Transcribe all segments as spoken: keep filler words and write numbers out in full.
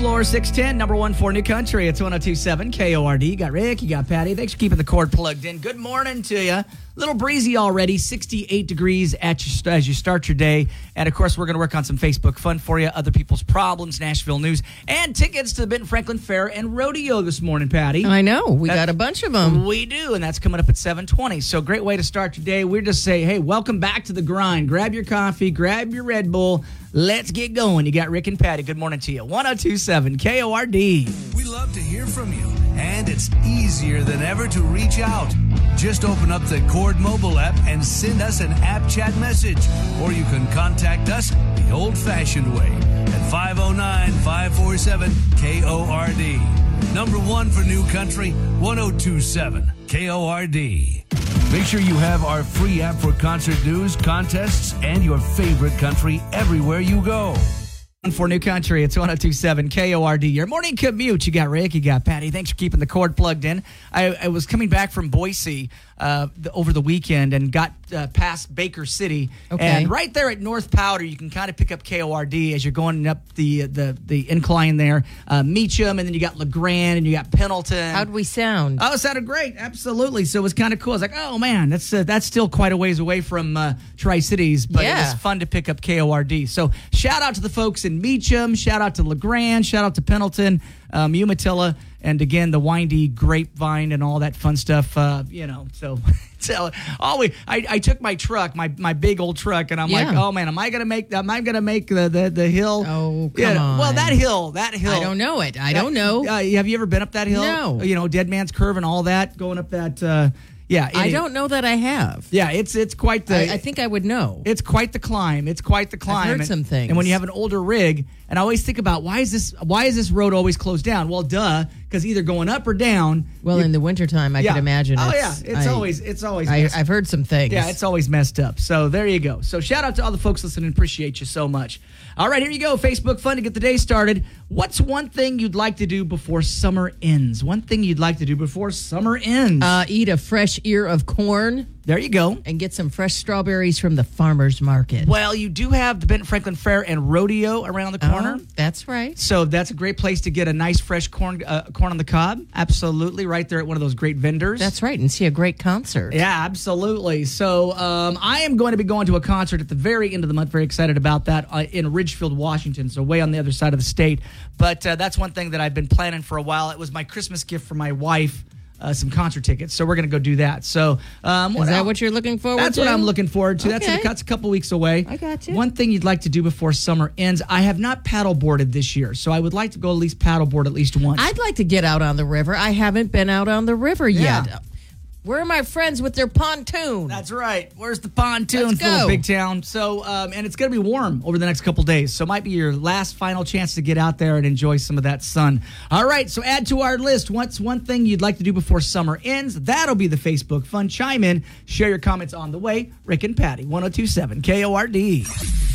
floor, six ten, number one for New Country. It's one oh two point seven K O R D. You got Rick, you got Patty. Thanks for keeping the cord plugged in. Good morning to you. A little breezy already, sixty-eight degrees at your, as you start your day. And, of course, we're going to work on some Facebook fun for you, other people's problems, Nashville news, and tickets to the Benton Franklin Fair and Rodeo this morning, Patty. I know. We Uh, got a bunch of them. We do, and that's coming up at seven twenty. So great way to start your day. We're just saying, hey, welcome back to the grind. Grab your coffee, grab your Red Bull. Let's get going. You got Rick and Patty. Good morning to you. one oh two point seven K O R D. We love to hear from you, and it's easier than ever to reach out. Just open up the Cord mobile app and send us an app chat message, or you can contact us the old-fashioned way at five oh nine, five four seven K O R D. Number one for New Country, one oh two point seven K O R D. Make sure you have our free app for concert news, contests, and your favorite country everywhere you go. For New Country, it's one oh two point seven K O R D. Your morning commute. You got Rick, you got Patty. Thanks for keeping the cord plugged in. I, I was coming back from Boise uh, the, over the weekend and got uh, past Baker City. Okay. And right there at North Powder, you can kind of pick up K O R D as you're going up the the, the incline there. Uh, Meacham, and then you got LeGrand, and you got Pendleton. How'd we sound? Oh, it sounded great. Absolutely. So it was kind of cool. I was like, oh, man, that's uh, that's still quite a ways away from uh, Tri-Cities, but Yeah. it was fun to pick up K O R D. So shout out to the folks in Meacham. Shout out to LeGrand. Shout out to Pendleton, um, Umatilla, and again, the windy grapevine and all that fun stuff. Uh, you know, so... So always, I, I took my truck, my, my big old truck, and I'm Yeah. like, oh man, am I gonna make? Am I gonna make the the, the hill? Oh, come Yeah, Well, on. that hill, that hill. I don't know it. I don't know. Uh, have you ever been up that hill? No. You know, Dead Man's Curve and all that, going up that. Uh, yeah, I it- don't know that I have. Yeah, it's it's quite the. I, I think I would know. It's quite the climb. It's quite the climb. heard and, some things. And when you have an older rig, and I always think about why is this why is this road always closed down? Well, duh, because either going up or down. Well, you- in the wintertime, I yeah. could imagine. Oh it's, yeah, it's I- always it's always. I, messed- I've heard some things. yeah, it's always messed up. So there you go. So shout out to all the folks listening. Appreciate you so much. All right, here you go. Facebook fun to get the day started. What's one thing you'd like to do before summer ends? One thing you'd like to do before summer ends. Uh, eat a fresh ear of corn there you go. and get some fresh strawberries from the farmer's market. Well, you do have the Benton Franklin Fair and Rodeo around the corner. Oh, that's right. So that's a great place to get a nice fresh corn uh, corn on the cob. Absolutely, right there at one of those great vendors. That's right. And see a great concert. Yeah, absolutely. So um, I am going to be going to a concert at the very end of the month. Very excited about that uh, in Ridgefield, Washington. So way on the other side of the state. But uh, that's one thing that I've been planning for a while. It was my Christmas gift for my wife. Uh, some concert tickets, so we're going to go do that. So, um, Is that else? what you're looking forward That's to? what I'm looking forward to. That's, Okay. a, that's a couple weeks away. I got you. One thing you'd like to do before summer ends. I have not paddleboarded this year, so I would like to go at least paddleboard at least once. I'd like to get out on the river. I haven't been out on the river Yeah. yet. Where are my friends with their pontoon? That's right. Where's the pontoon Let's for the go. big town? So, um, and it's going to be warm over the next couple days. So, it might be your last final chance to get out there and enjoy some of that sun. All right. So, add to our list. What's one thing you'd like to do before summer ends? That'll be the Facebook fun. Chime in. Share your comments on the way. Rick and Patty, one oh two point seven K O R D.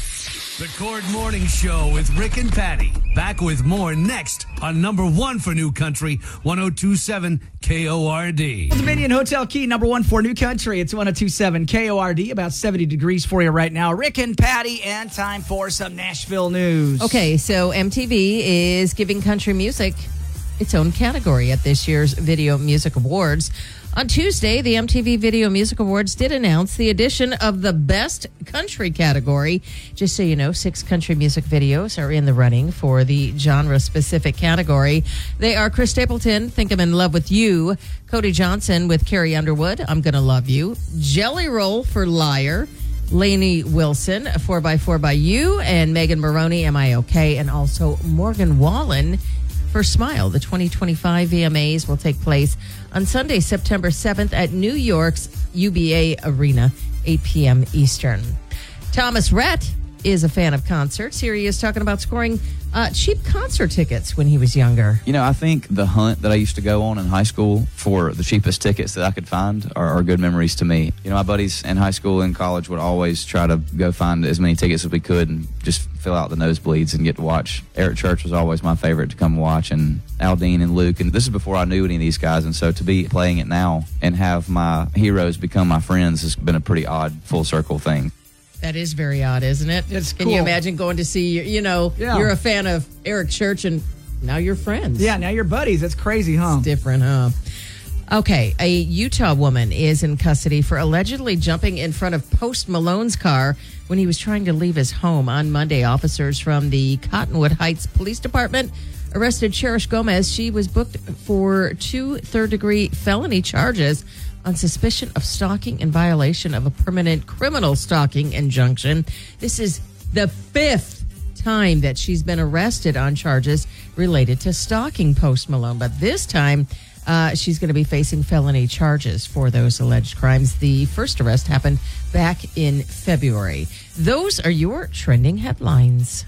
The Cord Morning Show with Rick and Patty. Back with more next on number one for New Country, one oh two point seven K O R D. Dominion Hotel Key, number one for New Country. It's one oh two point seven K O R D, about seventy degrees for you right now. Rick and Patty, and time for some Nashville news. Okay, so M T V is giving country music its own category at this year's Video Music Awards. On Tuesday, the M T V Video Music Awards did announce the addition of the Best Country category. Just so you know, six country music videos are in the running for the genre-specific category. They are Chris Stapleton, Think I'm in Love with You, Cody Johnson with Carrie Underwood, I'm Gonna Love You, Jelly Roll for Liar, Lainey Wilson, four by four by You, and Megan Maroney, Am I Okay? And also Morgan Wallen for Smile. The twenty twenty-five V M As will take place on Sunday, September seventh at New York's U B A Arena, eight p.m. Eastern. Thomas Rhett is a fan of concerts. Here he is talking about scoring uh, cheap concert tickets when he was younger. You know, I think the hunt that I used to go on in high school for the cheapest tickets that I could find are, are good memories to me. You know, my buddies in high school and college would always try to go find as many tickets as we could and just fill out the nosebleeds and get to watch. Eric Church was always my favorite to come watch, and Aldine and Luke. And this is before I knew any of these guys. And so to be playing it now and have my heroes become my friends has been a pretty odd full circle thing. That is very odd, isn't it? It's Can you cool. imagine going to see, you know, Yeah. you're a fan of Eric Church and now you're friends. Yeah, now you're buddies. That's crazy, huh? Different, huh? Okay, a Utah woman is in custody for allegedly jumping in front of Post Malone's car when he was trying to leave his home. On Monday, officers from the Cottonwood Heights Police Department arrested Cherish Gomez. She was booked for two third-degree felony charges on suspicion of stalking in violation of a permanent criminal stalking injunction. This is the fifth time that she's been arrested on charges related to stalking Post Malone, but this time Uh, she's going to be facing felony charges for those alleged crimes. The first arrest happened back in February. Those are your trending headlines.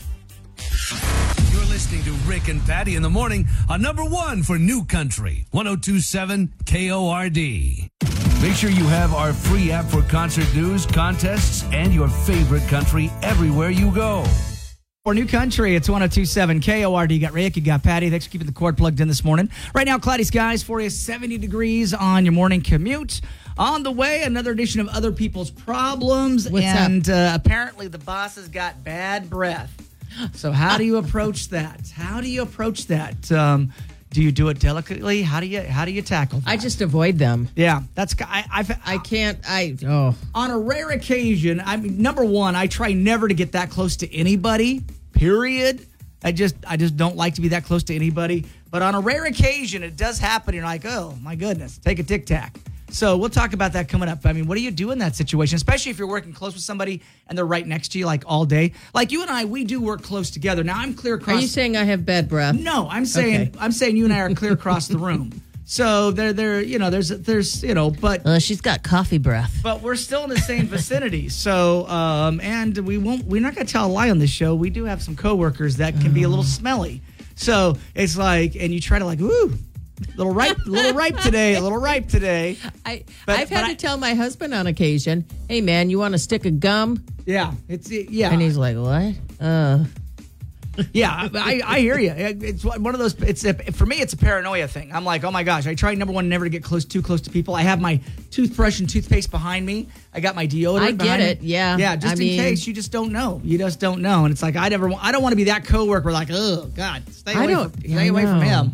You're listening to Rick and Patty in the morning on number one for New Country, one oh two point seven K O R D. Make sure you have our free app for concert news, contests, and your favorite country everywhere you go. For New Country, it's one oh two point seven K O R D. You got Rick, you got Patty. Thanks for keeping the cord plugged in this morning. Right now, cloudy skies for you, seventy degrees on your morning commute. On the way, another edition of Other People's Problems. What's and uh, apparently the boss has got bad breath. So how do you approach that? How do you approach that? Um, do you do it delicately? How do you how do you tackle that? I just avoid them. Yeah, that's I I've, I can't. I oh. On a rare occasion, I mean, number one, I try never to get that close to anybody. Period. I just I just don't like to be that close to anybody. But on a rare occasion, it does happen. You're like, oh my goodness, take a tic tac. So we'll talk about that coming up. I mean, what do you do in that situation, especially if you're working close with somebody and they're right next to you like all day? Like you and I, we do work close together. Now I'm clear across. Are you saying I have bad breath? No, I'm saying Okay. I'm saying you and I are clear across the room. So there, there, you know, there's, there's, you know, but Uh, she's got coffee breath. but we're still in the same vicinity. So, um, and we won't, we're not going to tell a lie on this show. We do have some coworkers that can be a little smelly. So it's like, and you try to like, ooh, little ripe, little ripe today, a little ripe today. I, But- I've had but to I- tell my husband on occasion, hey, man, you want a stick of gum? Yeah, it's yeah. And he's like, what? Uh, Yeah, I, I hear you. It's one of those. It's a, for me, it's a paranoia thing. I'm like, oh my gosh, I try number one never to get close too close to people. I have my toothbrush and toothpaste behind me. I got my deodorant. I get behind it, me. yeah. yeah. Just I in mean- case you just don't know. You just don't know, and it's like I never. wa- I don't want to be that coworker. Like, oh God, stay I away. don't- From, stay I away from know. him.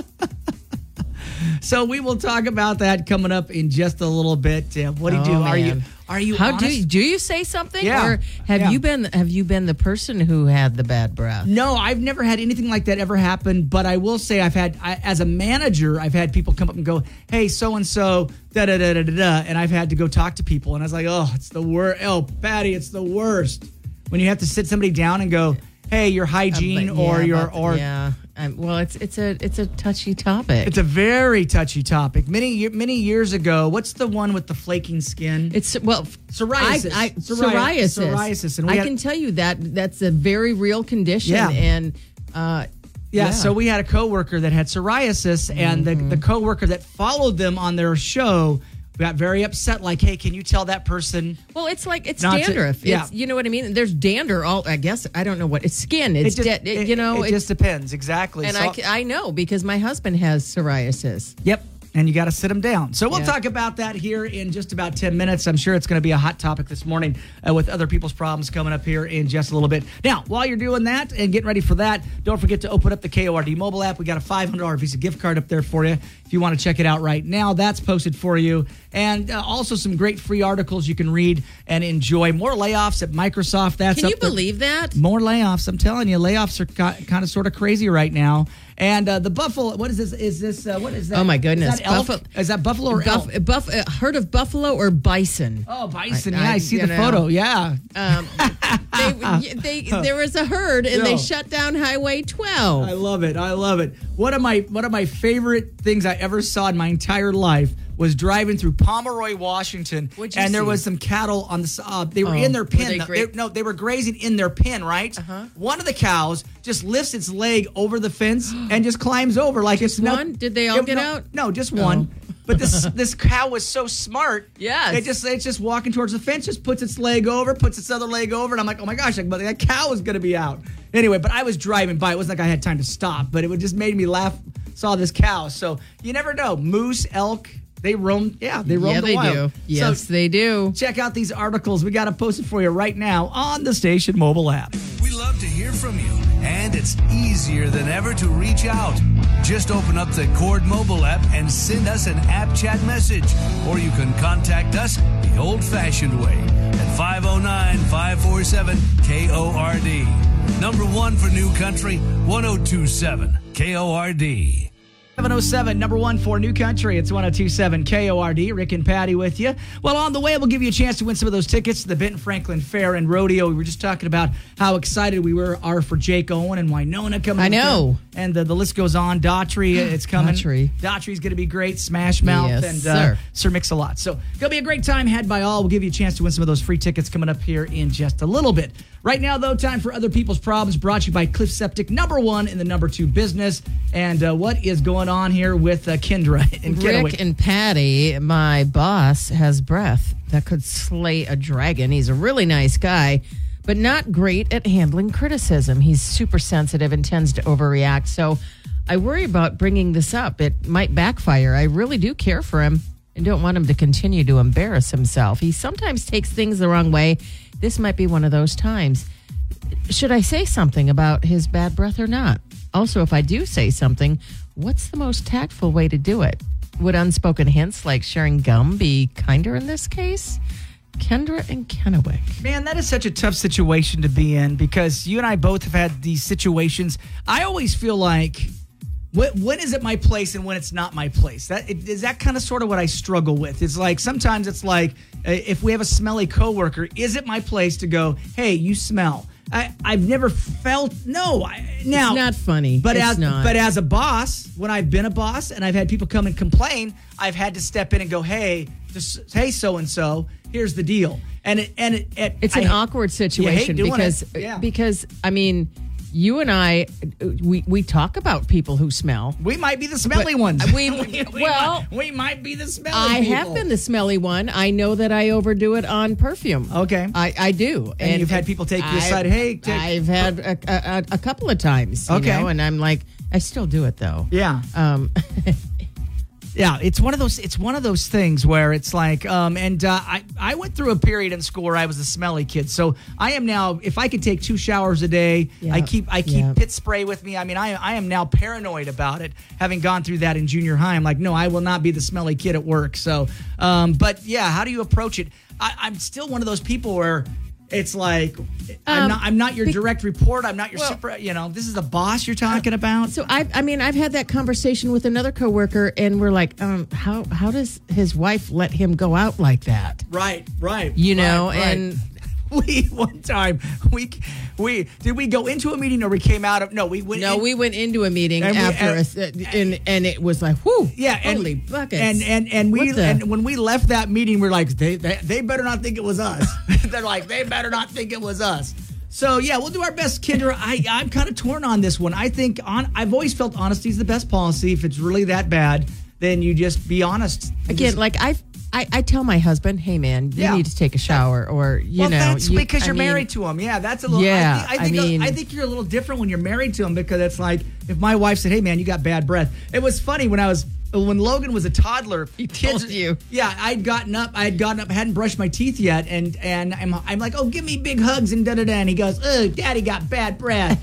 So we will talk about that coming up in just a little bit. Uh, what do you Oh, do? Are you man. are you How honest? do you, do you say something? Yeah. Or have Yeah. you been have you been the person who had the bad breath? No, I've never had anything like that ever happen. But I will say, I've had, I, as a manager, I've had people come up and go, "Hey, so and so, da da da da da da," and I've had to go talk to people, and I was like, "Oh, it's the worst. Oh, Patty, it's the worst." When you have to sit somebody down and go, "Hey, your hygiene Uh, but- or yeah, your but- or." yeah. Um, well, it's it's a it's a touchy topic. It's a very touchy topic. Many ye- many years ago, what's the one with the flaking skin? It's well, Psoriasis. I, I, Psori- psoriasis. psoriasis, and we I had- can tell you that that's a very real condition. Yeah. And uh, Yeah, Yeah. so we had a coworker that had psoriasis, and the, the coworker that followed them on their show got very upset. Like, hey, can you tell that person? well, it's like it's Not to- dandruff. yeah. It's, you know what I mean? There's dander. All I guess I don't know what it's skin. It's It just, dead. it, you know, it it's- just depends exactly. and So- I, ca- I know because my husband has psoriasis. Yep. And you got to sit them down. So we'll Yeah. talk about that here in just about ten minutes. I'm sure it's going to be a hot topic this morning uh, with other people's problems coming up here in just a little bit. Now, while you're doing that and getting ready for that, don't forget to open up the K O R D mobile app. We got a five hundred dollars Visa gift card up there for you. If you want to check it out right now, that's posted for you. And uh, also some great free articles you can read and enjoy. More layoffs at Microsoft. That's Can you up there. believe that? More layoffs. I'm telling you, layoffs are ki- kind of sort of crazy right now. And uh, the Buffalo, what is this? Is this, uh, what is that? Oh, my goodness. Is that, elk? Buffalo- Is that buffalo or Buff, elk? buff, uh, herd of buffalo or bison? Oh, bison. I- yeah, I, I- see you the know. photo. Yeah. Um, they, they, there was a herd and No. they shut down Highway twelve. I love it. I love it. One of my one of my favorite things I ever saw in my entire life was driving through Pomeroy, Washington, What'd you and there see? was some cattle on the s- uh, they were Oh, in their were pen. they though. gra- They- no, they were grazing in their pen, right? Uh-huh. One of the cows just lifts its leg over the fence and just climbs over like it's no- one? Did they all Yeah, get no, out? No, just one. But this this cow was so smart. Yes. It just it's just walking towards the fence, just puts its leg over, puts its other leg over, and I'm like, oh my gosh, like, but that cow is gonna be out. Anyway, but I was driving by. It wasn't like I had time to stop, but it would just made me laugh. Saw this cow, so you never know. Moose, elk, they roam. Yeah, they roam yeah, the they wild. do. Yes, So they do. check out these articles. We got them posted for you right now on the station mobile app. We love to hear from you. and it's easier than ever to reach out. Just open up the Cord mobile app and send us an app chat message. Or you can contact us the old-fashioned way at five oh nine, five four seven, K O R D. Number one for New Country, one oh two point seven K O R D. seven oh seven, number one for New Country. It's one oh two point seven K O R D. Rick and Patty with you. Well, on the way, we'll give you a chance to win some of those tickets to the Benton Franklin Fair and Rodeo. We were just talking about how excited we were are for Jake Owen and Winona coming. I know. There. And the, the list goes on. Daughtry, it's coming. Daughtry. Daughtry's going to be great. Smash Mouth Yes, and sir. uh, Sir Mix-a-Lot. So going to be a great time had by all. We'll give you a chance to win some of those free tickets coming up here in just a little bit. Right now, though, time for Other People's Problems, brought to you by Cliff Septic, number one in the number two business. And uh, what is going on here with uh, Kendra and Kennewick? Rick and Patty, my boss has breath that could slay a dragon. He's a really nice guy, but not great at handling criticism. He's super sensitive and tends to overreact. So I worry about bringing this up. It might backfire. I really do care for him and don't want him to continue to embarrass himself. He sometimes takes things the wrong way. This might be one of those times. Should I say something about his bad breath or not? Also, if I do say something, what's the most tactful way to do it? Would unspoken hints like sharing gum be kinder in this case? Kendra and Kennewick. Man, that is such a tough situation to be in because you and I both have had these situations. I always feel like, when, when is it my place and when it's not my place? That is that kind of sort of what I struggle with. It's like sometimes it's like uh, if we have a smelly coworker, is it my place to go, hey, you smell? I, I've never felt no. I, now It's not funny. but It's as not. but as a boss, when I've been a boss and I've had people come and complain, I've had to step in and go, hey, just, hey, so and so, here's the deal, and it and it, it It's an I- awkward situation doing because it. Yeah. because I mean, you and I we we talk about people who smell. We might be the smelly But ones. we- we well, might, we might be the smelly I people. have been the smelly one. I know that I overdo it on perfume. Okay. I, I do. And you've had people take you aside, I've- hey, take- I've had a, a, a couple of times. You Okay. know, and I'm like, I still do it though. Yeah. Um, Yeah, it's one of those. It's one of those things where it's like, um, and uh, I I went through a period in school where I was a smelly kid. So I am now. If I could take two showers a day, Yeah, I keep I keep yeah. pit spray with me. I mean, I I am now paranoid about it. Having gone through that in junior high, I'm like, no, I will not be the smelly kid at work. So, um, but yeah, how do you approach it? I, I'm still one of those people where. It's like I'm Um, not. I'm not your be- direct report. I'm not your Well- super. You know, this is the boss you're talking about. so I, I mean, I've had that conversation with another coworker, and we're like, um, how how does his wife let him go out like that? Right, right. You know, right, right. and we one time we we did we go into a meeting or we came out of no we went no, in- we went into a meeting And we- after and- us, uh, and and it was like, whoo, yeah and, holy buckets, and and and we What the- and when we left that meeting we're like they they, they better not think it was us. They're like they better not think it was us. So yeah, we'll do our best, Kendra. I I'm kind of torn on this one. I think on I've always felt honesty is the best policy. If it's really that bad, then you just be honest. You again, just- like I've, I I tell my husband, hey man, you Yeah. need to take a shower, or you well, know, that's you- because I you're mean, married to him. Yeah, that's a little. Yeah, I think, I, think I mean- I think you're a little different when you're married to him because it's like if my wife said, "Hey, man, you got bad breath." It was funny when I was when Logan was a toddler. He told you. Yeah, I'd gotten up. I had gotten up, hadn't brushed my teeth yet, and and I'm, I'm like, "Oh, give me big hugs and da da da." And he goes, "Oh, Daddy got bad breath."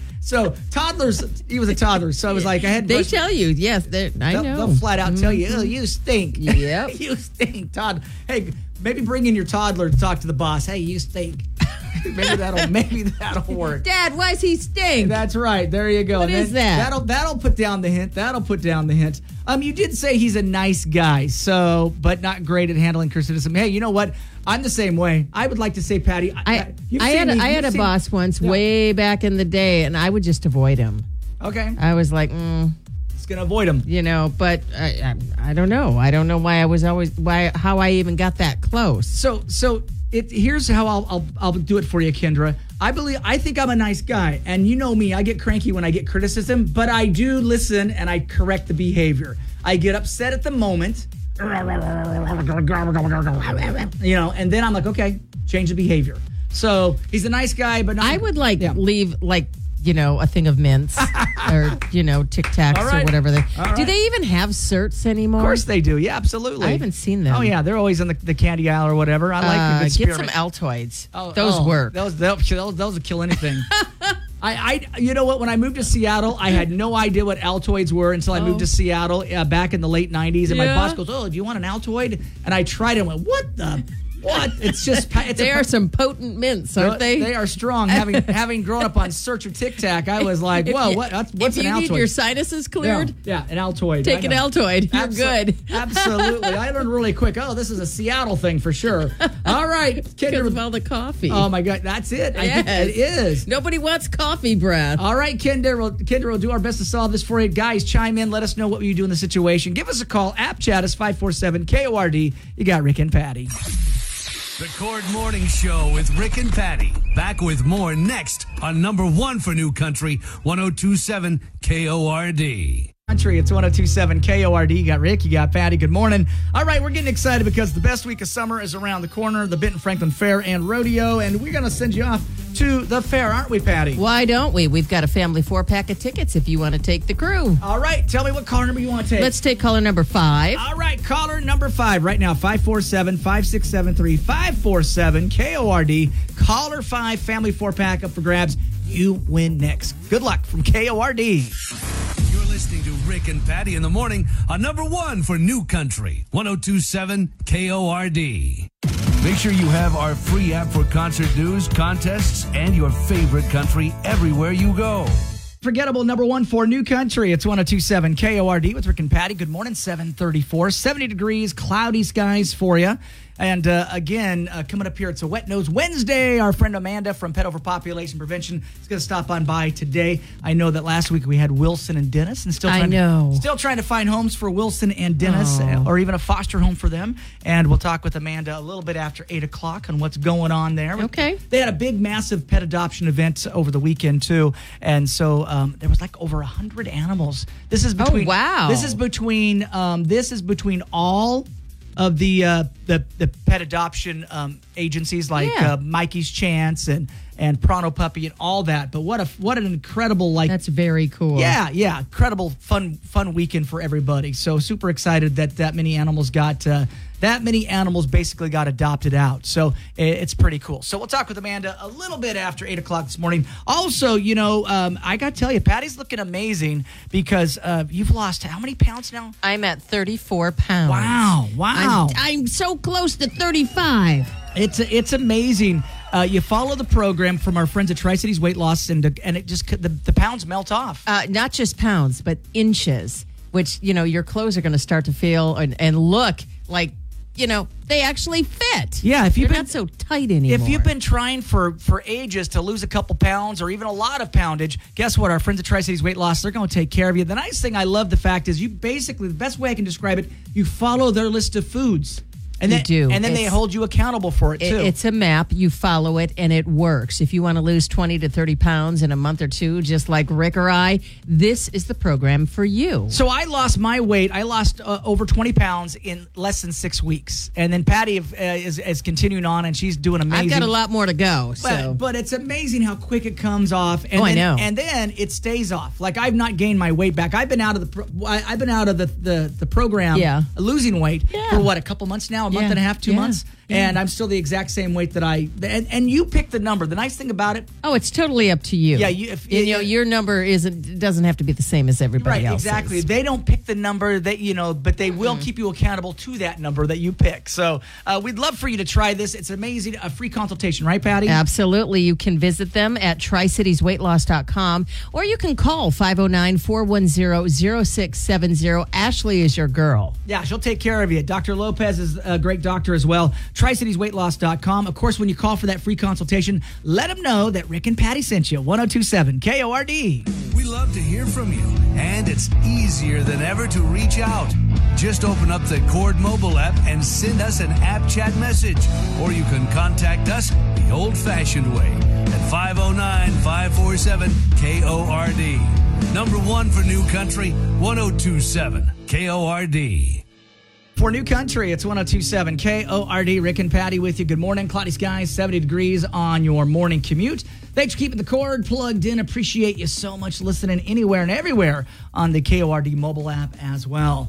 So toddlers, he was a toddler, so I was like, I had. They tell you, yes, they're- I They'll, know. they'll flat out tell you, "Oh, you stink." Yep. You stink, Todd. Hey, maybe bring in your toddler to talk to the boss. Hey, you stink. maybe that'll maybe that'll work. Dad, why is he stink? That's right. There you go. What And is then that? That'll that'll put down the hint. That'll put down the hint. Um, you did say he's a nice guy, so but not great at handling criticism. Hey, you know what? I'm the same way. I would like to say, Patty. I, you've I seen had a, me- I had you've a seen- boss once, Yeah. way back in the day, and I would just avoid him. Okay, I was like, mm, just gonna avoid him. you know, but I, I, I don't know. I don't know why I was always why how I even got that close. So so it here's how I'll, I'll I'll do it for you, Kendra. I believe I think I'm a nice guy, and you know me. I get cranky when I get criticism, but I do listen and I correct the behavior. I get upset at the moment, you know, and then I'm like, okay, change the behavior. So he's a nice guy, but not, I would like Yeah. leave like you know a thing of mints or you know Tic Tacs All right. or whatever they. All Do right. they even have certs anymore? Of course they do. Yeah, absolutely. I haven't seen them. Oh yeah, they're always in the, the candy aisle or whatever. I like Uh, a good get some spearmint. Altoids. Oh, Those oh, work. Those those those will kill anything. I, I, you know what? When I moved to Seattle, I had no idea what Altoids were until I Oh. moved to Seattle uh, back in the late nineties. And my Yeah. boss goes, "Oh, do you want an Altoid?" And I tried it and went, "What the? What? It's just pa- it's They a, are some potent mints, aren't they? They are strong. Having having grown up on Search or Tic Tac, I was like, If "Whoa, you- what? What's, what's if an you Altoid?" need your sinuses cleared, Yeah, yeah, an Altoid. take I an know. Altoid. You're Abso- good. Absolutely. I learned really quick. Oh, this is a Seattle thing for sure. All right. Because Kinder, of all the coffee. oh, my God. That's it. I think Yes. it is. Nobody wants coffee breath. All right, Kinder. We'll, Kinder will do our best to solve this for you. Guys, chime in. Let us know what you do in the situation. Give us a call. App chat is five four seven K O R D. You got Rick and Patty. The Cord Morning Show with Rick and Patty. Back with more next on number one for New Country, one oh two point seven K O R D. Country, it's one oh two point seven K O R D. You got Rick, you got Patty. Good morning. All right, we're getting excited because the best week of summer is around the corner, the Benton Franklin Fair and Rodeo, and we're going to send you off to the fair, aren't we, Patty? Why don't we? We've got a family four-pack of tickets if you want to take the crew. All right, tell me what caller number you want to take. Let's take caller number five. All right, caller number five right now, five four seven, five six seven three, five four seven K O R D. Caller five, family four-pack up for grabs. You win next. Good luck from K O R D. You're listening to Rick and Patty in the morning on number one for New Country, one oh two point seven K O R D. Make sure you have our free app for concert news, contests, and your favorite country everywhere you go. Forgettable number one for New Country. It's one oh two point seven K O R D with Rick and Patty. Good morning, seven thirty-four, seventy degrees, cloudy skies for you. And uh, again, uh, coming up here, it's a Wet Nose Wednesday. Our friend Amanda from Pet Overpopulation Prevention is going to stop on by today. I know that last week we had Wilson and Dennis, and still I trying know. To, still trying to find homes for Wilson and Dennis, Oh. or even a foster home for them. And we'll talk with Amanda a little bit after eight o'clock on what's going on there. Okay. They had a big, massive pet adoption event over the weekend too, and so um, there was like over a hundred animals. This is between. wow. This is between. Um, this is between all of the uh, the the pet adoption um, agencies like Yeah. uh, Mikey's Chance and and Pronto Puppy and all that. But what a what an incredible like. That's very cool. Yeah, yeah, incredible, fun, fun weekend for everybody. So super excited that that many animals got uh, that many animals basically got adopted out. So i- it's pretty cool. So we'll talk with Amanda a little bit after eight o'clock this morning. Also, you know, um, I got to tell you, Patty's looking amazing because uh, you've lost how many pounds now? I'm at thirty-four pounds. Wow, wow. I'm, I'm so close to thirty-five. It's it's amazing. Uh, you follow the program from our friends at Tri-Cities Weight Loss, and and it just the, the pounds melt off. Uh, not just pounds, but inches, which, you know, your clothes are going to start to feel and, and look like, you know, they actually fit. Yeah, if you've They're been- not so tight anymore. If you've been trying for, for ages to lose a couple pounds or even a lot of poundage, guess what? Our friends at Tri-Cities Weight Loss, they're going to take care of you. The nice thing I love the fact is you basically, the best way I can describe it, you follow their list of foods. And You then, do. And then they It's- hold you accountable for it, It- too. It's a map. You follow it, and it works. If you want to lose twenty to thirty pounds in a month or two, just like Rick or I, this is the program for you. So I lost my weight. I lost uh, over twenty pounds in less than six weeks. And then Patty uh, is, is continuing on, and she's doing amazing. I've got a lot more to go. But, So but it's amazing how quick it comes off. And Oh, I then, know. And then it stays off. Like I've not gained my weight back. I've been out of the pro- I- I've been out of the the, the program. Yeah. Losing weight Yeah. for what, a couple months now, a month Yeah. and a half, two Yeah. months, Yeah. and I'm still the exact same weight that I. And, and you pick the number. The nice thing about it, oh, it's totally up to you. Yeah, you- if- you know, your number isn't doesn't have to be the same as everybody right? else's. Exactly. They don't pick the number that you know, but they will keep you accountable to that number that you pick. So uh, we'd love for you to try this. It's amazing. A free consultation, right, Patty? Absolutely. You can visit them at tri cities weight loss dot com or you can call five oh nine, four one zero, zero six seven zero. Ashley is your girl. Yeah, she'll take care of you. Doctor Lopez is a great doctor as well. tri cities weight loss dot com. Of course, when you call for that free consultation, let them know that Rick and Patty sent you. one oh two point seven K O R D. We love to hear from you, and it's easier than ever to reach out. Just open up the Cord mobile app and send us an app chat message, or you can contact us the old-fashioned way at five oh nine, five four seven K O R D. Number one for New Country, one oh two point seven K O R D. For New Country, it's one oh two point seven K O R D. Rick and Patty with you. Good morning. Cloudy skies, seventy degrees on your morning commute. Thanks for keeping the cord plugged in. Appreciate you so much listening anywhere and everywhere on the K O R D mobile app as well.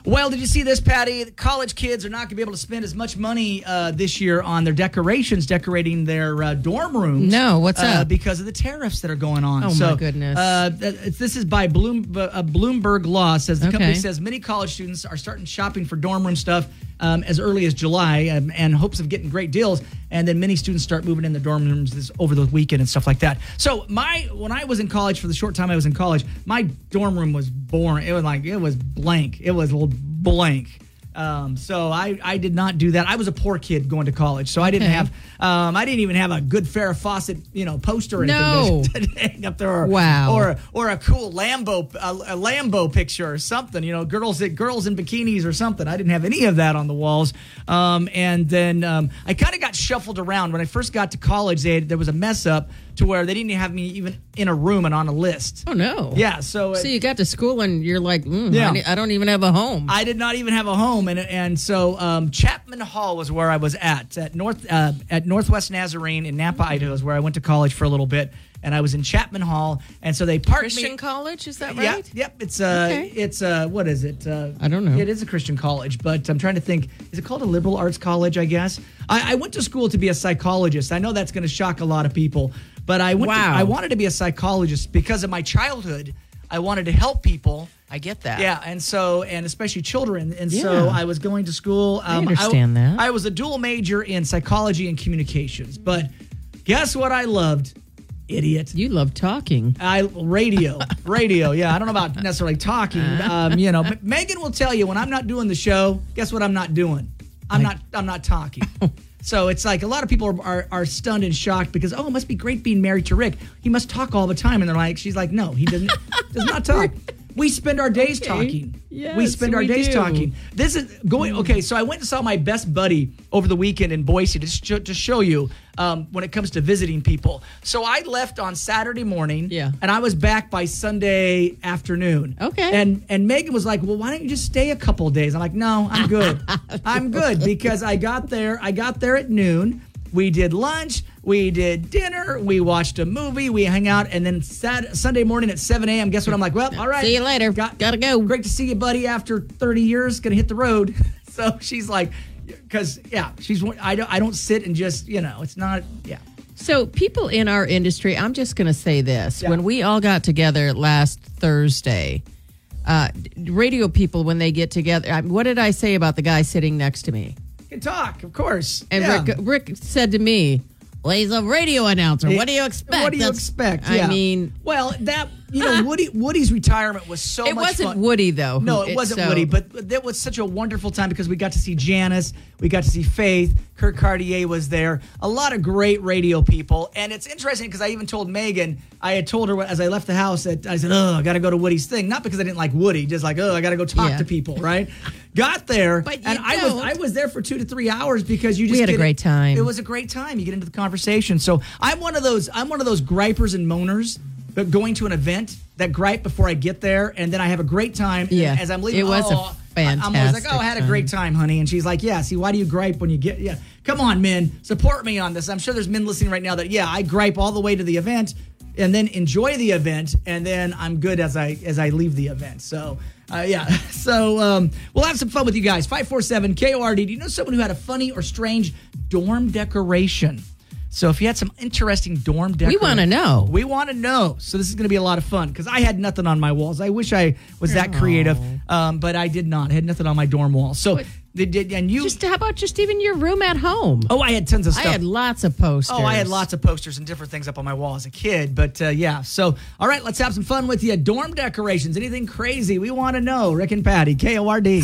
Well, did you see this, Patty? College kids are not going to be able to spend as much money uh, this year on their decorations, decorating their uh, dorm rooms. No, what's uh, up? Because of the tariffs that are going on. Oh, so, my goodness. Uh, it's, this is by Bloom, uh, Bloomberg Law. It says the Okay. company says many college students are starting shopping for dorm room stuff um, as early as July um, and hopes of getting great deals. And then many students start moving in the dorm rooms this, over the weekend and stuff like that. So my when I was in college, for the short time I was in college, my dorm room was boring. It was like, it was blank. It was blank. Um, so I, I did not do that. I was a poor kid going to college, so I didn't Okay. have um, I didn't even have a good Farrah Fawcett, you know, poster or No. anything to hang up there. Or, Wow. Or or a cool Lambo a, a Lambo picture or something. You know, girls girls in bikinis or something. I didn't have any of that on the walls. Um, and then um, I kind of got shuffled around when I first got to college. They had, there was a mess up to where they didn't have me even in a room and on a list. Oh, no. Yeah, so So you got to school and you're like, mm, Yeah. I, ne- I don't even have a home. I did not even have a home, and and so um, Chapman Hall was where I was at at North uh, at Northwest Nazarene in Napa, Idaho, is where I went to college for a little bit, and I was in Chapman Hall, and so they parked Christian me. college, is that Yeah, right? yep. It's uh, Okay. it's uh, what is it? Uh, I don't know. It is a Christian college, but I'm trying to think. Is it called a liberal arts college? I guess. I, I went to school to be a psychologist. I know that's going to shock a lot of people, but I went. Wow. To, I wanted to be a psychologist because of my childhood. I wanted to help people. I get that. Yeah, and so and especially children, and so Yeah. I was going to school. Um, understand I, that. I was a dual major in psychology and communications, but guess what? I loved, idiot. You love talking. I radio, radio. Yeah, I don't know about necessarily talking. Um, you know, but Megan will tell you when I'm not doing the show. Guess what? I'm not doing. I'm not. I'm not talking. So it's like a lot of people are, are, are stunned and shocked because, oh, it must be great being married to Rick. He must talk all the time. And they're like, she's like, no, he doesn't does not talk. We spend our days Okay. talking. Yes, we spend our we days do. talking. This is going, okay, so I went and saw my best buddy over the weekend in Boise to, sh- to show you um, when it comes to visiting people. So I left on Saturday morning. Yeah. And I was back by Sunday afternoon. Okay. And and Megan was like, well, why don't you just stay a couple of days? I'm like, no, I'm good. I'm good because I got there. I got there at noon. We did lunch, we did dinner, we watched a movie, we hung out, and then Sat- Sunday morning at seven a.m., guess what? I'm like, well, all right. See you later. Gotta go. Great to see you, buddy, after thirty years, gonna hit the road. So she's like, because, yeah, she's, I don't, I don't sit and just, you know, it's not, yeah. So people in our industry, I'm just going to say this. Yeah. When we all got together last Thursday, uh, radio people, when they get together, I, what did I say about the guy sitting next to me? Can talk, of course. And yeah. Rick, Rick said to me, well, he's a radio announcer. What do you expect? What do you That's- expect? I Yeah. mean, well, that you know, Woody Woody's retirement was so it much wasn't fun. Woody, though. No, who- it wasn't so- Woody, but that was such a wonderful time because we got to see Janice, we got to see Faith, Kurt Cartier was there, a lot of great radio people, and it's interesting because I even told Megan, I had told her as I left the house that I said, oh, I got to go to Woody's thing, not because I didn't like Woody, just like, oh, I got to go talk Yeah. to people, right? Got there, But you and I was don't. I was there for two to three hours because you just had a get- great time. It was a great time. You get into the conversation. So I'm one of those. I'm one of those gripers and moaners. But going to an event that gripe before I get there, and then I have a great time. and Yeah. as I'm leaving, It was a oh, I'm always like, fantastic oh, I had a great time, honey. And she's like, yeah. See, why do you gripe when you get? Yeah, come on, men, support me on this. I'm sure there's men listening right now that yeah, I gripe all the way to the event, and then enjoy the event, and then I'm good as I as I leave the event. So. Uh, yeah, so um, we'll have some fun with you guys. five four seven K O R D. Do you know someone who had a funny or strange dorm decoration? So if you had some interesting dorm decoration. We wanna know. We want to know. So this is going to be a lot of fun because I had nothing on my walls. I wish I was that creative, um, but I did not. I had nothing on my dorm wall. So What? they did, and you. Just how about just even your room at home? oh, I had tons of I stuff. had lots of posters. Oh, I had lots of posters and different things up on my wall as a kid. But uh, yeah, so all right, let's have some fun with you. Dorm decorations, anything crazy? We want to know. Rick and Patty, K O R D.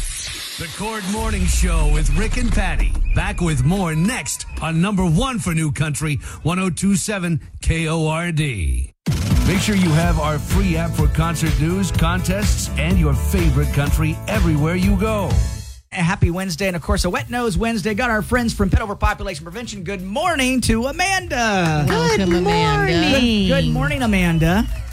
The Cord Morning Show with Rick and Patty. Back with more next on number one for New Country, one oh two point seven K O R D. Make sure you have our free app for concert news, contests, and your favorite country everywhere you go. A happy Wednesday, and of course, a Wet Nose Wednesday. Got our friends from Pet Overpopulation Prevention. Good morning to Amanda. Welcome, Amanda. Good, good morning, Amanda.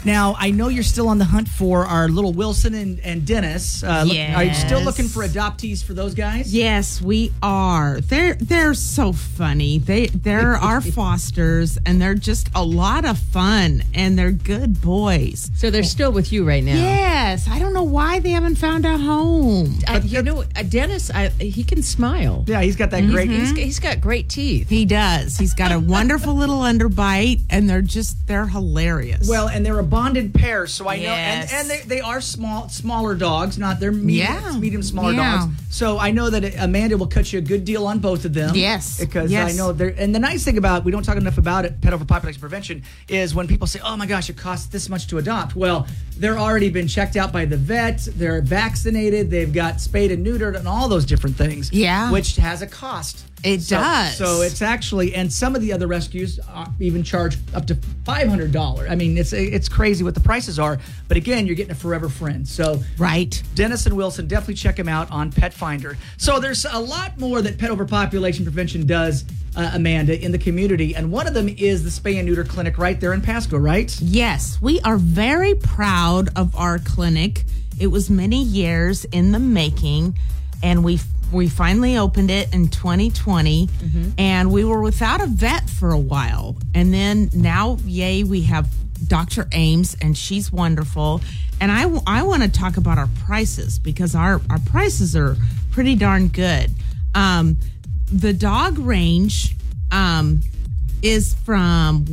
Now, I know you're still on the hunt for our little Wilson and, and Dennis. Uh, look- Are you still Yes. looking for adoptees for those guys? Yes, we are. They're they're so funny. They they're our fosters, and they're just a lot of fun, and they're good boys. So they're still with you right now. Yes, I don't know why they haven't found a home. I, you know, uh, Dennis, I, he can smile. Yeah, he's got that great. He's, he's got great teeth. He does. He's got a wonderful little underbite, and they're just they're hilarious. Well, and they're a bonded pair, so I know, Yes. and, and they, they are small, smaller dogs, not they're medium, Yeah. medium smaller Yeah. dogs. So I know that Amanda will cut you a good deal on both of them. Yes. because Yes. I know they're. And the nice thing about we don't talk enough about it, pet overpopulation prevention, is when people say, "Oh my gosh, it costs this much to adopt." Well, they're already been checked out by the vet. They're vaccinated. They've got spayed and neutered, and all those different things. Yeah. which has a cost. It So- does. So it's actually, and some of the other rescues uh, even charge up to five hundred dollars. I mean, it's it's crazy what the prices are. But again, you're getting a forever friend. So right. Dennis and Wilson, definitely check them out on Pet Finder. So there's a lot more that pet overpopulation prevention does, uh, Amanda, in the community. And one of them is the Spay and Neuter Clinic right there in Pasco, right? Yes, we are very proud of our clinic. It was many years in the making, and we we finally opened it in twenty twenty, and we were without a vet for a while. And then now, yay, we have Doctor Ames, and she's wonderful. And I, I want to talk about our prices, because our, our prices are pretty darn good. Um, the dog range um, is from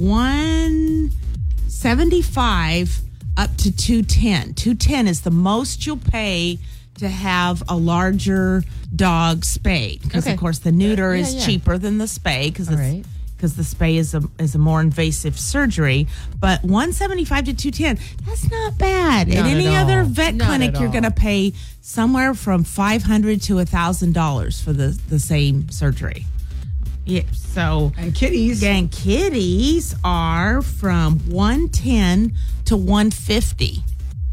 one seventy-five up to two ten. two ten is the most you'll pay to have a larger dog spayed, because Okay. of course the neuter Yeah, is yeah. cheaper than the spay, because All it's right. because the spay is a is a more invasive surgery. But one seventy-five to two ten, that's not bad. Not At any at other all. vet Not clinic, at you're all. going to pay somewhere from five hundred to a thousand dollars for the the same surgery. Yeah, so. And kitties. Gang kitties are from one ten to one fifty.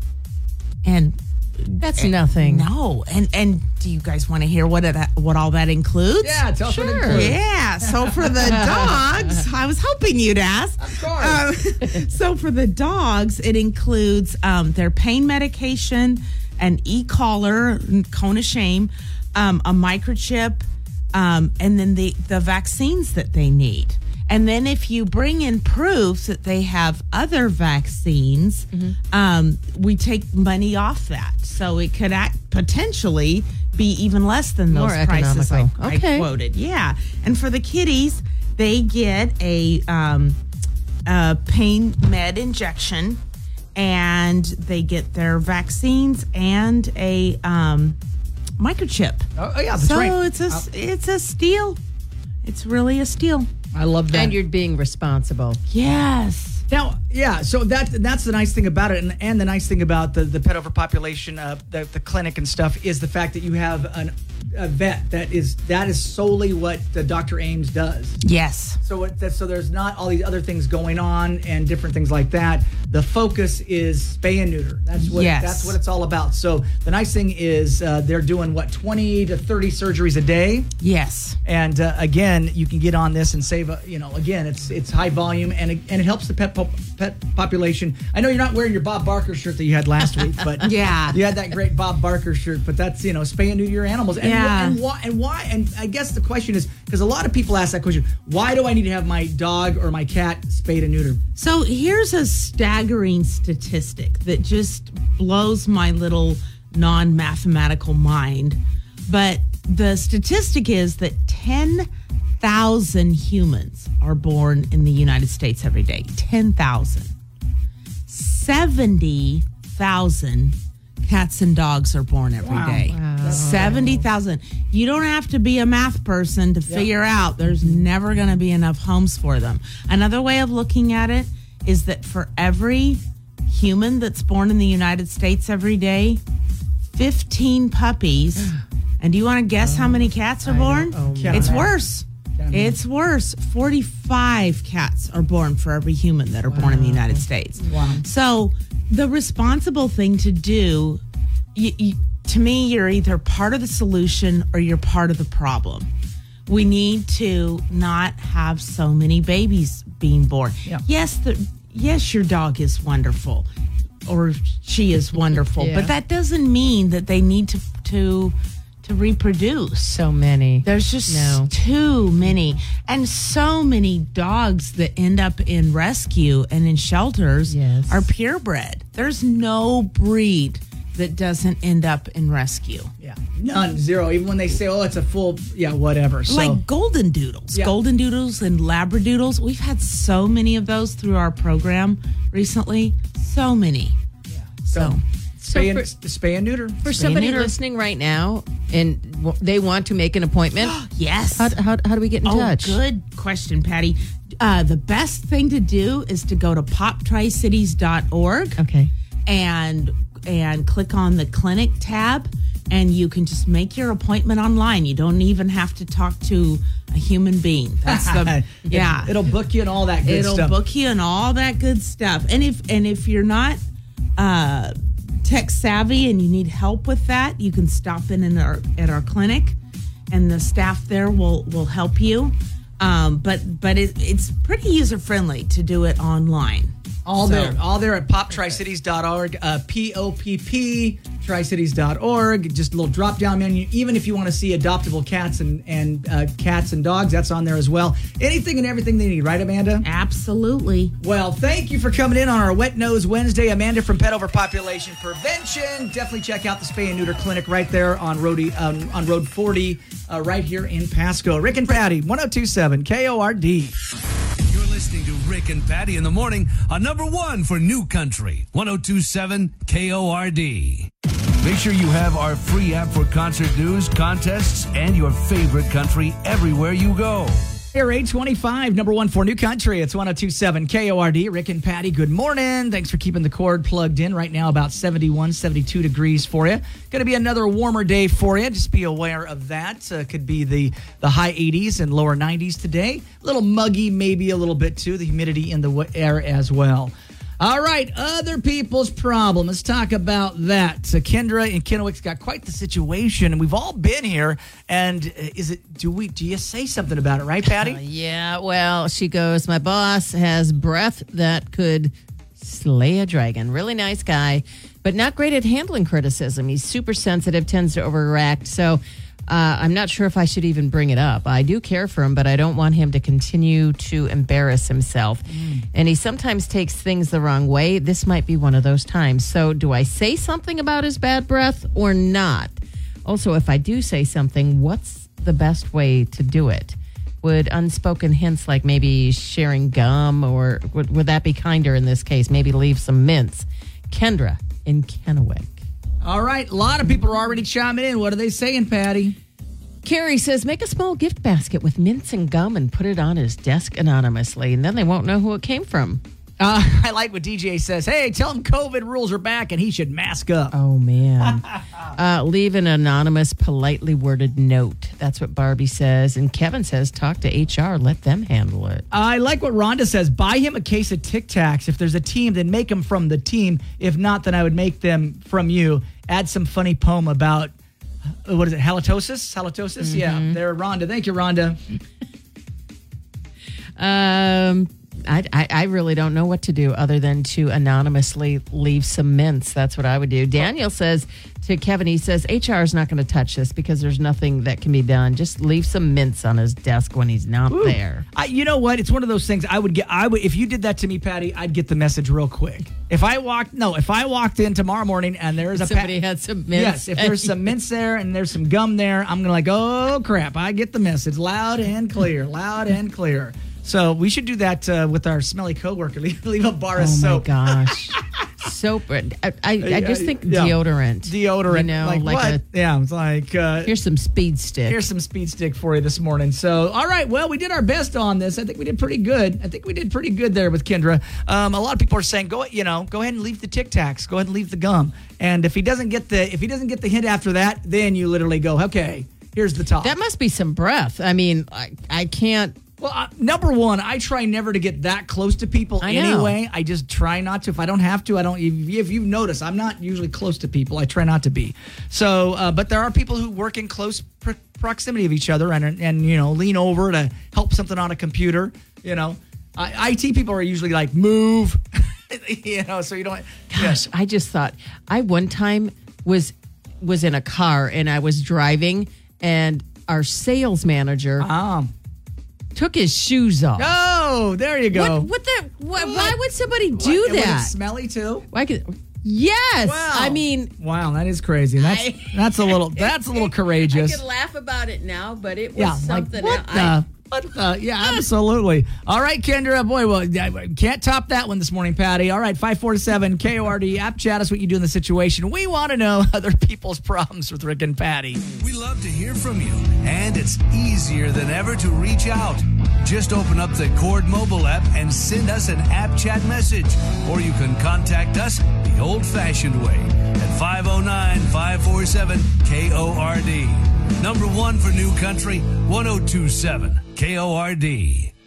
And That's nothing. no, and and do you guys want to hear what it, what all that includes? Yeah, tell us what it Sure. includes. Yeah, so for the dogs, I was hoping you'd ask. Of course. Um, so for the dogs, it includes um, their pain medication, an e-collar, cone of shame, um, a microchip, um, and then the, the vaccines that they need. And then if you bring in proof that they have other vaccines, um, we take money off that. So it could act potentially be even less than those More prices I, economical. I Okay. quoted. Yeah. And for the kitties, they get a, um, a pain med injection, and they get their vaccines and a um, microchip. Oh, oh, yeah, that's so right. it's a it's a steal. It's really a steal. I love that. And you're being responsible. Yes. Now, yeah, so that that's the nice thing about it, and, and the nice thing about the, the pet overpopulation, uh, the, the clinic and stuff, is the fact that you have an, a vet that is that is solely what the Doctor Ames does. Yes. So it, that, so there's not all these other things going on and different things like that. The focus is spay and neuter. That's what Yes. that's what it's all about. So the nice thing is uh, they're doing what twenty to thirty surgeries a day. Yes. And uh, again, you can get on this and save. A, you know, again, it's it's high volume and it, and it helps the pet po- pet population. I know you're not wearing your Bob Barker shirt that you had last week, but Yeah. you had that great Bob Barker shirt. But that's you know, spay and neuter your animals. And, Yeah. and why? And why? And I guess the question is because a lot of people ask that question: why do I need to have my dog or my cat spayed and neutered? So here's a staggering statistic that just blows my little non-mathematical mind. But the statistic is that ten thousand humans are born in the United States every day. ten thousand. seventy thousand cats and dogs are born every Wow. day. seventy thousand. You don't have to be a math person to figure out there's never going to be enough homes for them. Another way of looking at it is that for every human that's born in the United States every day, fifteen puppies. And do you want to guess how many cats are born? Oh, Can't It's imagine. worse. Can't imagine. It's worse. forty-five cats are born for every human that are born in the United States. Wow. So the responsible thing to do, you, you, to me, you're either part of the solution or you're part of the problem. We need to not have so many babies being born. Yeah. Yes, the, yes, your dog is wonderful or she is wonderful, Yeah. but that doesn't mean that they need to to to reproduce. So many. There's just No. too many, and so many dogs that end up in rescue and in shelters Yes. are purebred. There's no breed that doesn't end up in rescue. Yeah, none, zero. Even when they say, "Oh, it's a full," yeah, whatever. So, Like golden doodles, Yeah. golden doodles and labradoodles. We've had so many of those through our program recently. So many. so, So spay, and, for- spay and neuter. For somebody neuter. listening right now and w- they want to make an appointment, Yes. how, how, how do we get in Oh, touch? good question, Patty. Uh, the best thing to do is to go to pop tri cities dot org Okay. and and click on the clinic tab, and you can just make your appointment online. You don't even have to talk to a human being. That's the yeah. It'll book you and all that good It'll stuff. book you and all that good stuff. And if and if you're not uh, tech savvy and you need help with that, you can stop in, in our, at our clinic, and the staff there will will help you. Um, but but it, it's pretty user friendly to do it online. All So- there, all there at pop tri cities dot org, uh, P O P P, tri cities dot org. Just a little drop down menu. Even if you want to see adoptable cats and and uh, cats and dogs, that's on there as well. Anything and everything they need, right, Amanda? Absolutely. Well, thank you for coming in on our Wet Nose Wednesday. Amanda from Pet Overpopulation Prevention. Definitely check out the Spay and Neuter Clinic right there on Road, um, on Road forty, uh, right here in Pasco. Rick and Patty, one oh two point seven K O R D. You're listening to Rick and Patty in the morning on number one for New Country, one oh two point seven K O R D. Make sure you have our free app for concert news, contests, and your favorite country everywhere you go. Here, eight twenty-five, number one for New Country. It's one oh two point seven K O R D. Rick and Patty, good morning. Thanks for keeping the cord plugged in. Right now, about seventy-one, seventy-two degrees for you. Going to be another warmer day for you. Just be aware of that. Uh, could be the, the high eighties and lower nineties today. A little muggy, maybe a little bit too. The humidity in the wa- air as well. All right, other people's problem. Let's talk about that. So Kendra in Kennewick's got quite the situation, and we've all been here. And uh, is it? Do we? Do you say something about it, right, Patty? Yeah, well, she goes, my boss has breath that could slay a dragon. Really nice guy, but not great at handling criticism. He's super sensitive, tends to overreact. So uh, I'm not sure if I should even bring it up. I do care for him, but I don't want him to continue to embarrass himself. Mm. And he sometimes takes things the wrong way. This might be one of those times. So do I say something about his bad breath or not? Also, if I do say something, what's the best way to do it? Would unspoken hints like maybe sharing gum, or would, would that be kinder in this case? Maybe leave some mints. Kendra in Kennewick. All right, a lot of people are already chiming in. What are they saying, Patty? Carrie says, make a small gift basket with mints and gum and put it on his desk anonymously, and then they won't know who it came from. Uh, I like what D J says. Hey, tell him COVID rules are back and he should mask up. Oh, man. uh, leave an anonymous, politely worded note. That's what Barbie says. And Kevin says, talk to H R. Let them handle it. I like what Rhonda says. Buy him a case of Tic Tacs. If there's a team, then make them from the team. If not, then I would make them from you. Add some funny poem about, uh, what is it, halitosis? Halitosis? Mm-hmm. Yeah, there, Rhonda. Thank you, Rhonda. Um... I, I, I really don't know what to do other than to anonymously leave some mints. That's what I would do. Daniel says to Kevin, he says, H R is not going to touch this because there's nothing that can be done. Just leave some mints on his desk when he's not Ooh. there. I, you know what? It's one of those things I would get. I would if you did that to me, Patty, I'd get the message real quick. If I walked, no, if I walked in tomorrow morning and there's a Somebody pa- had some mints. Yes, if there's some mints there and there's some gum there, I'm gonna like, oh crap! I get the message loud and clear, loud and clear. So we should do that uh, with our smelly coworker. Leave, leave a bar Oh of my soap. gosh. Soap. I, I, I just think Yeah. deodorant. Deodorant. You know, like, like what? a, yeah, it's like uh, here's some speed stick. here's some speed stick for you this morning. So, all right, well, we did our best on this. I think we did pretty good. I think we did pretty good there with Kendra. Um, a lot of people are saying, go, you know, go ahead and leave the Tic Tacs. Go ahead and leave the gum. And if he doesn't get the if he doesn't get the hint after that, then you literally go, okay, here's the top. That must be some breath. I mean, I, I can't. Well, uh, number one, I try never to get that close to people I know. anyway. I just try not to. If I don't have to, I don't. If, if you've noticed, I'm not usually close to people. I try not to be. So, uh, but there are people who work in close pr- proximity of each other and, and, you know, lean over to help something on a computer, you know. I, IT people are usually like, move. You know, so you don't. Gosh, I just thought I one time was was in a car and I was driving and our sales manager Um. took his shoes off. Oh, there you go. What, what the? What, why would somebody do What, was it that? smelly too? Why could? Yes, Wow. I mean, Wow, that is crazy. That's I- that's a little that's a little courageous. I could laugh about it now, but it was Yeah, something. like what I- the? What the? Yeah, absolutely. All right, Kendra, boy, well, I can't top that one this morning, Patty. All right, five four seven K O R D, app chat us what you do in the situation. We want to know other people's problems with Rick and Patty. We love to hear from you, and it's easier than ever to reach out. Just open up the Cord mobile app and send us an app chat message, or you can contact us the old-fashioned way at five oh nine, five four seven K O R D. Number one for New Country, one oh two point seven K O R D.